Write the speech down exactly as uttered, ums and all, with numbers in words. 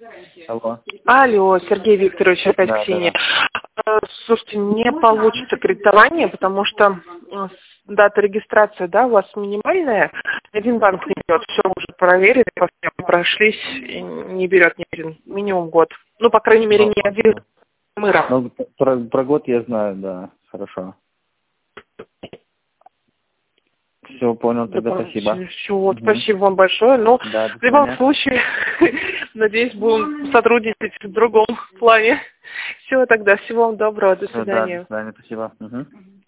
Алло. Алло, Сергей Викторович, опять Да, Ксения. да, да. Э, Слушайте, не получится кредитование, потому что э, дата регистрации, да, у вас минимальная. Ни один банк не берет, все уже проверили, по всем прошлись, и не берет ни один, минимум год. Ну, по крайней мере, Ну, не один. Мы равны. ну, про, про год я знаю, да, хорошо. Все, понял, тогда спасибо. Все, вот, Угу. спасибо вам большое. Ну, Да, до в любом свидания. случае, надеюсь, будем сотрудничать в другом плане. Все, тогда всего вам доброго, до Все, да, до свидания. свидания, спасибо. Угу.